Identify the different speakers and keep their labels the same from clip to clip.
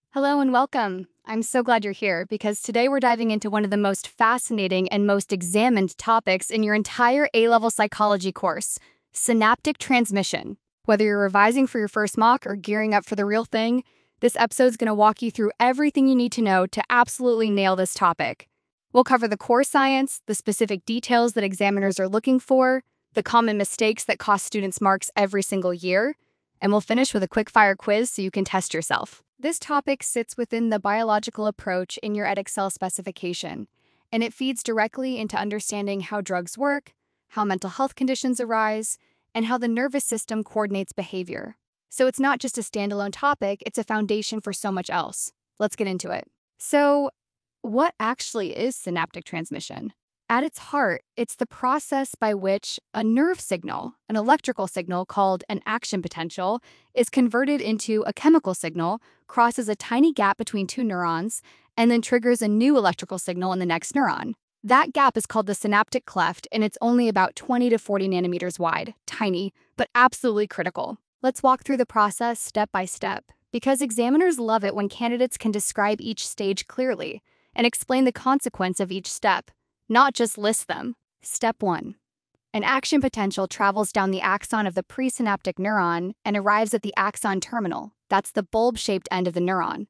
Speaker 1: Hello and welcome. I'm so glad you're here because today we're diving into one of the most fascinating and most examined topics in your entire A-level psychology course, synaptic transmission. Whether you're revising for your first mock or gearing up for the real thing, this episode's going to walk you through everything you need to know to absolutely nail this topic. We'll cover the core science, the specific details that examiners are looking for, the common mistakes that cost students marks every single year, and we'll finish with a quick-fire quiz so you can test yourself. This topic sits within the biological approach in your Edexcel specification, and it feeds directly into understanding how drugs work, how mental health conditions arise, and how the nervous system coordinates behavior. So it's not just a standalone topic, it's a foundation for so much else. Let's get into it. So, what actually is synaptic transmission? At its heart, it's the process by which a nerve signal, an electrical signal called an action potential, is converted into a chemical signal, crosses a tiny gap between two neurons, and then triggers a new electrical signal in the next neuron. That gap is called the synaptic cleft, and it's only about 20 to 40 nanometers wide. Tiny, but absolutely critical. Let's walk through the process step by step, because examiners love it when candidates can describe each stage clearly and explain the consequence of each step, not just list them. Step 1. An action potential travels down the axon of the presynaptic neuron and arrives at the axon terminal. That's the bulb-shaped end of the neuron.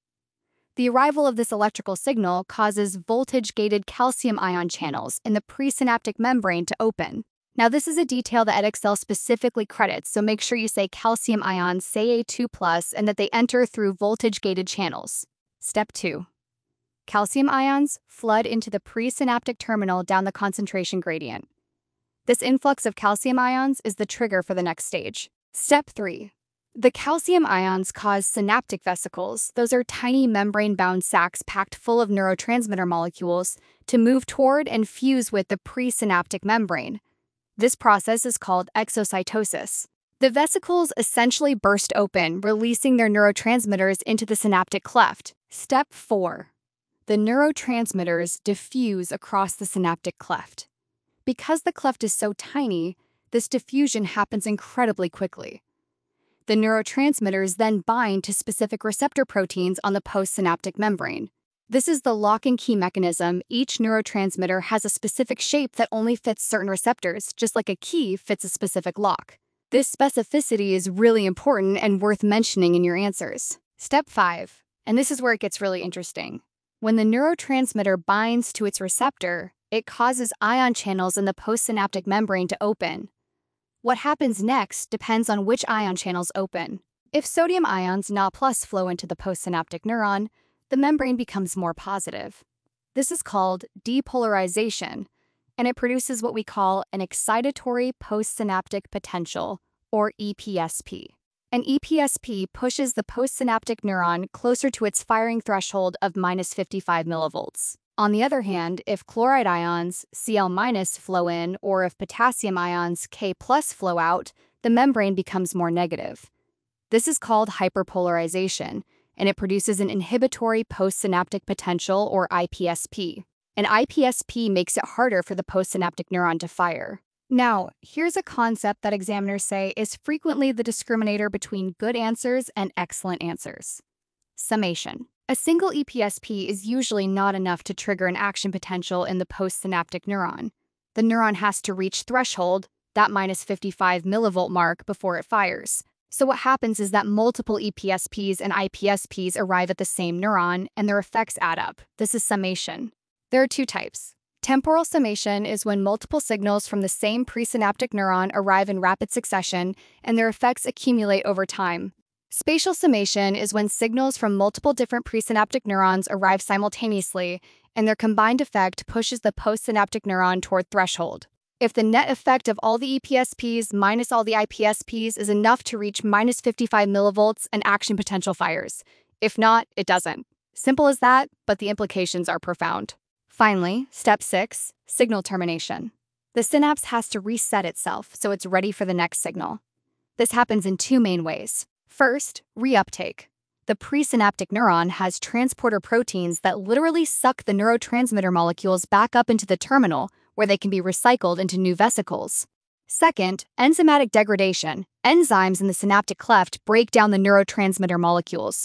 Speaker 1: The arrival of this electrical signal causes voltage-gated calcium ion channels in the presynaptic membrane to open. Now, this is a detail that Edexcel specifically credits, so make sure you say calcium ions, say A2+, and that they enter through voltage-gated channels. Step 2. Calcium ions flood into the presynaptic terminal down the concentration gradient. This influx of calcium ions is the trigger for the next stage. Step 3. The calcium ions cause synaptic vesicles, those are tiny membrane-bound sacs packed full of neurotransmitter molecules, to move toward and fuse with the presynaptic membrane. This process is called exocytosis. The vesicles essentially burst open, releasing their neurotransmitters into the synaptic cleft. Step 4. The neurotransmitters diffuse across the synaptic cleft. Because the cleft is so tiny, this diffusion happens incredibly quickly. The neurotransmitters then bind to specific receptor proteins on the postsynaptic membrane. This is the lock and key mechanism. Each neurotransmitter has a specific shape that only fits certain receptors, just like a key fits a specific lock. This specificity is really important and worth mentioning in your answers. Step 5, and this is where it gets really interesting. When the neurotransmitter binds to its receptor, it causes ion channels in the postsynaptic membrane to open. What happens next depends on which ion channels open. If sodium ions Na+ flow into the postsynaptic neuron, the membrane becomes more positive. This is called depolarization, and it produces what we call an excitatory postsynaptic potential, or EPSP. An EPSP pushes the postsynaptic neuron closer to its firing threshold of -55 millivolts. On the other hand, if chloride ions, Cl- flow in, or if potassium ions, K+ flow out, the membrane becomes more negative. This is called hyperpolarization, and it produces an inhibitory postsynaptic potential, or IPSP. An IPSP makes it harder for the postsynaptic neuron to fire. Now, here's a concept that examiners say is frequently the discriminator between good answers and excellent answers. Summation. A single EPSP is usually not enough to trigger an action potential in the postsynaptic neuron. The neuron has to reach threshold, that -55 millivolt mark, before it fires. So what happens is that multiple EPSPs and IPSPs arrive at the same neuron, and their effects add up. This is summation. There are two types. Temporal summation is when multiple signals from the same presynaptic neuron arrive in rapid succession and their effects accumulate over time. Spatial summation is when signals from multiple different presynaptic neurons arrive simultaneously and their combined effect pushes the postsynaptic neuron toward threshold. If the net effect of all the EPSPs minus all the IPSPs is enough to reach -55 millivolts, an action potential fires. If not, it doesn't. Simple as that, but the implications are profound. Finally, step 6, signal termination. The synapse has to reset itself so it's ready for the next signal. This happens in two main ways. First, reuptake. The presynaptic neuron has transporter proteins that literally suck the neurotransmitter molecules back up into the terminal, where they can be recycled into new vesicles. Second, enzymatic degradation. Enzymes in the synaptic cleft break down the neurotransmitter molecules.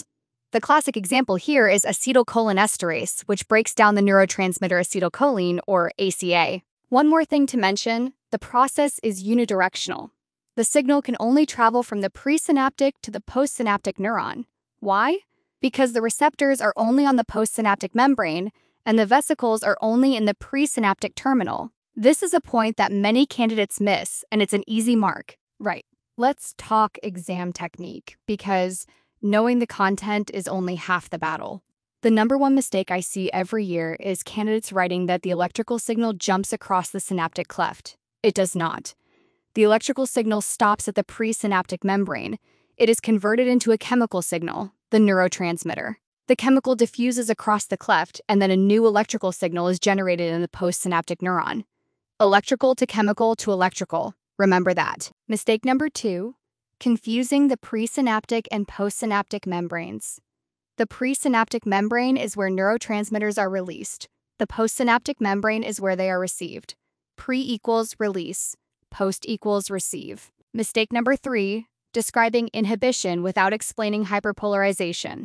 Speaker 1: The classic example here is acetylcholinesterase, which breaks down the neurotransmitter acetylcholine, or ACA. One more thing to mention, the process is unidirectional. The signal can only travel from the presynaptic to the postsynaptic neuron. Why? Because the receptors are only on the postsynaptic membrane, and the vesicles are only in the presynaptic terminal. This is a point that many candidates miss, and it's an easy mark. Right. Let's talk exam technique, because knowing the content is only half the battle. The number one mistake I see every year is candidates writing that the electrical signal jumps across the synaptic cleft. It does not. The electrical signal stops at the presynaptic membrane. It is converted into a chemical signal, the neurotransmitter. The chemical diffuses across the cleft, and then a new electrical signal is generated in the postsynaptic neuron. Electrical to chemical to electrical. Remember that. Mistake number 2, confusing the presynaptic and postsynaptic membranes. The presynaptic membrane is where neurotransmitters are released. The postsynaptic membrane is where they are received. Pre equals release, post equals receive. Mistake number 3, describing inhibition without explaining hyperpolarization.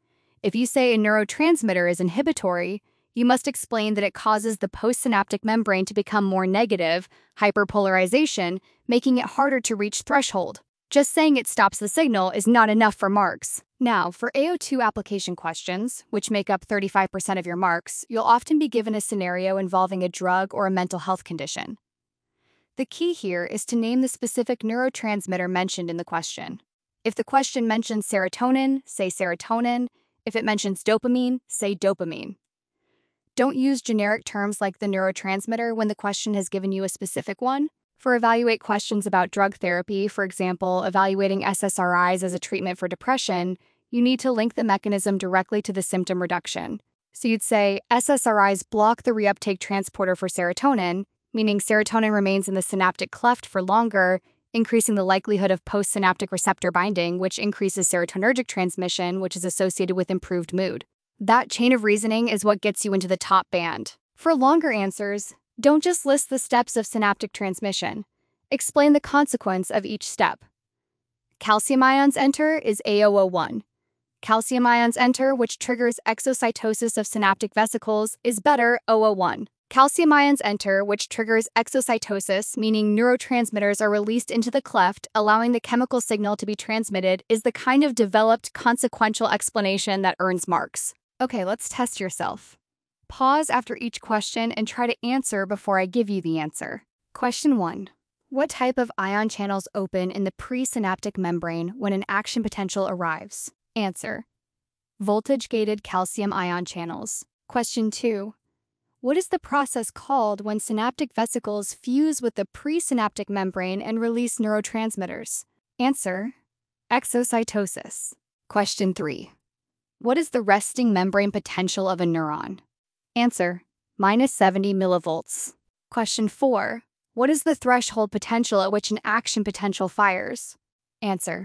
Speaker 1: If you say a neurotransmitter is inhibitory, you must explain that it causes the postsynaptic membrane to become more negative, hyperpolarization, making it harder to reach threshold. Just saying it stops the signal is not enough for marks. Now, for AO2 application questions, which make up 35% of your marks, you'll often be given a scenario involving a drug or a mental health condition. The key here is to name the specific neurotransmitter mentioned in the question. If the question mentions serotonin, say serotonin. If it mentions dopamine, say dopamine. Don't use generic terms like the neurotransmitter when the question has given you a specific one. For evaluate questions about drug therapy, for example, evaluating SSRIs as a treatment for depression, you need to link the mechanism directly to the symptom reduction. So you'd say, SSRIs block the reuptake transporter for serotonin, meaning serotonin remains in the synaptic cleft for longer, increasing the likelihood of postsynaptic receptor binding, which increases serotonergic transmission, which is associated with improved mood. That chain of reasoning is what gets you into the top band. For longer answers, don't just list the steps of synaptic transmission. Explain the consequence of each step. Calcium ions enter is A001. Calcium ions enter, which triggers exocytosis of synaptic vesicles, is better O01. Calcium ions enter, which triggers exocytosis, meaning neurotransmitters are released into the cleft, allowing the chemical signal to be transmitted, is the kind of developed consequential explanation that earns marks. Okay, let's test yourself. Pause after each question and try to answer before I give you the answer. Question 1. What type of ion channels open in the presynaptic membrane when an action potential arrives? Answer. Voltage-gated calcium ion channels. Question 2. What is the process called when synaptic vesicles fuse with the presynaptic membrane and release neurotransmitters? Answer. Exocytosis. Question 3. What is the resting membrane potential of a neuron? Answer. -70 millivolts. Question 4. What is the threshold potential at which an action potential fires? Answer.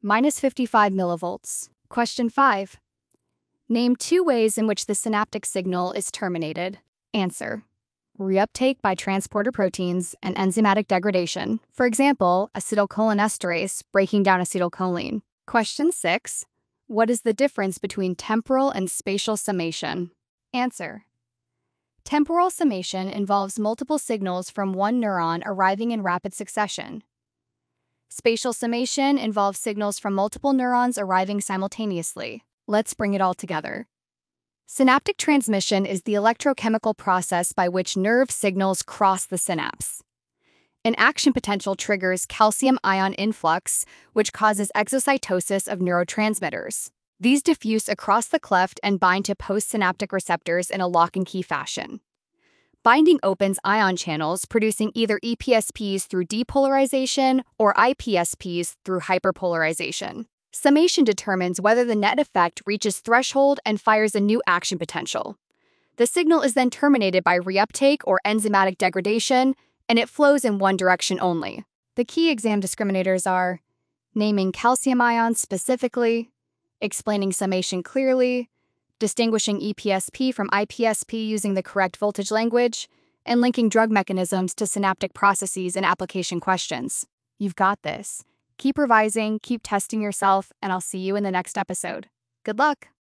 Speaker 1: -55 millivolts. Question 5. Name 2 ways in which the synaptic signal is terminated. Answer. Reuptake by transporter proteins and enzymatic degradation. For example, acetylcholinesterase breaking down acetylcholine. Question 6. What is the difference between temporal and spatial summation? Answer. Temporal summation involves multiple signals from one neuron arriving in rapid succession. Spatial summation involves signals from multiple neurons arriving simultaneously. Let's bring it all together. Synaptic transmission is the electrochemical process by which nerve signals cross the synapse. An action potential triggers calcium ion influx, which causes exocytosis of neurotransmitters. These diffuse across the cleft and bind to postsynaptic receptors in a lock-and-key fashion. Binding opens ion channels, producing either EPSPs through depolarization or IPSPs through hyperpolarization. Summation determines whether the net effect reaches threshold and fires a new action potential. The signal is then terminated by reuptake or enzymatic degradation, and it flows in one direction only. The key exam discriminators are naming calcium ions specifically, explaining summation clearly, distinguishing EPSP from IPSP using the correct voltage language, and linking drug mechanisms to synaptic processes in application questions. You've got this. Keep revising, keep testing yourself, and I'll see you in the next episode. Good luck!